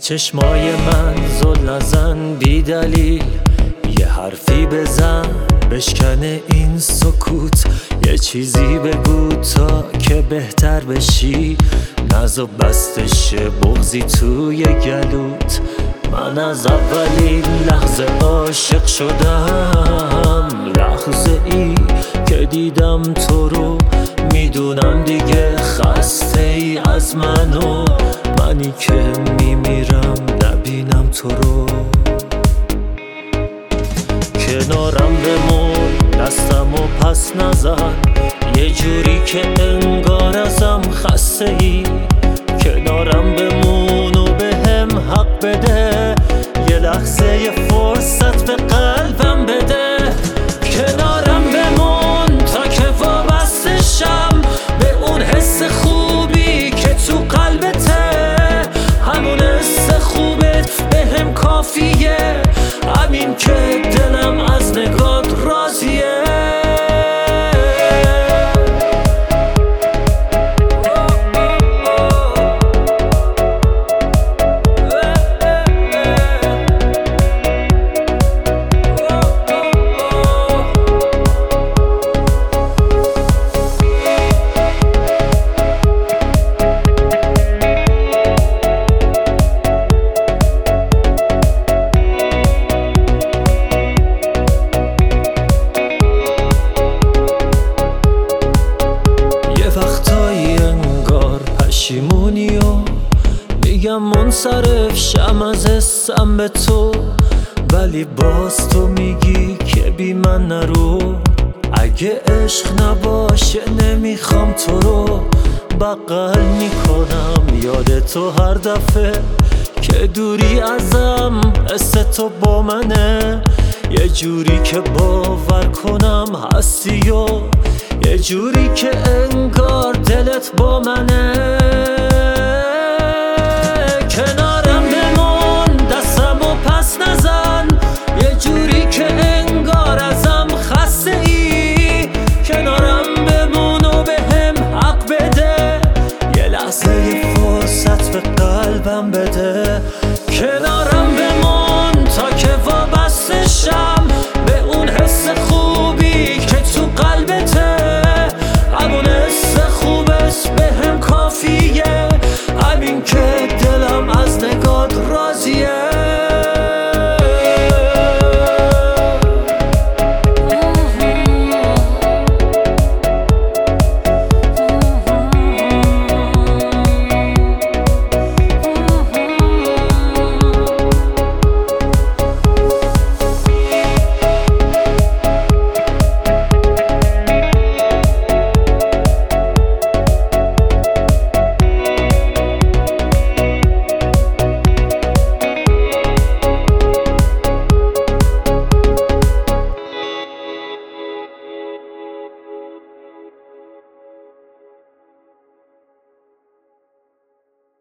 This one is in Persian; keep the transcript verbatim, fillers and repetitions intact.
چشمای من زل نزن بی دلیل، یه حرفی بزن بشکنه این سکوت، یه چیزی بگو تا که بهتر بشی، نزو بستش بغضی توی گلوت. من از اولین لحظه عاشق شدم، لحظه ای که دیدم تو رو، میدونم دیگه خسته ای از منو، منی که میمیرم نبینم تو رو. کنارم بمون دستم و پس نزن، یه جوری که انگار ازم خسته ای، کنارم بمون و به هم حق بده، یه لحظه یه فرصت به قلبم بده. کنارم بمون تا که وابسته شم به اون حس خوبی که تو قلبته، همون حس خوبت به هم کافیه، همین که دلم از نگات راضیه. پشیمونی و میگم منصرف شم از حسم به تو، ولی باز تو میگی که بی من نرو. اگه عشق نباشه نمیخوام تو رو، بغل میکنم یاد تو هر دفعه که دوری ازم، حس تو با منه، یه جوری که باور کنم هستی و یه جوری که انگار دلت با منه. کنار